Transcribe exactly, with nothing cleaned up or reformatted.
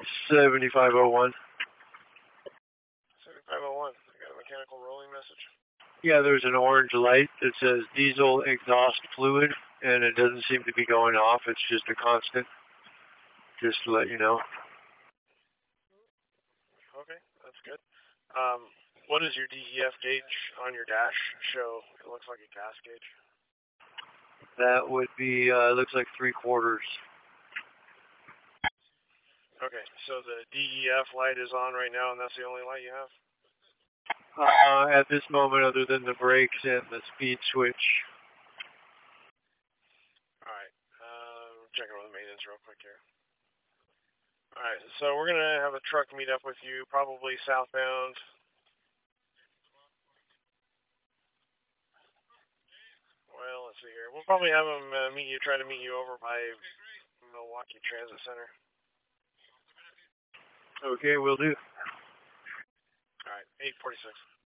seventy-five oh one. seventy-five oh one. I got a mechanical rolling message. Yeah, there's an orange light that says diesel exhaust fluid, and it doesn't seem to be going off. It's just a constant. Just to let you know. Okay, that's good. Um, what does your D E F gauge on your dash show? It looks like a gas gauge. That would be, uh, looks like three quarters. Okay, so the D E F light is on right now, and that's the only light you have? Uh, at this moment, other than the brakes and the speed switch. Alright, uh, checking with the maintenance real quick here. Alright, so we're going to have a truck meet up with you, probably southbound. Well, let's see here. We'll probably have them uh, meet you, try to meet you over by Milwaukee Transit Center. Okay, will do. Alright, eight forty-six.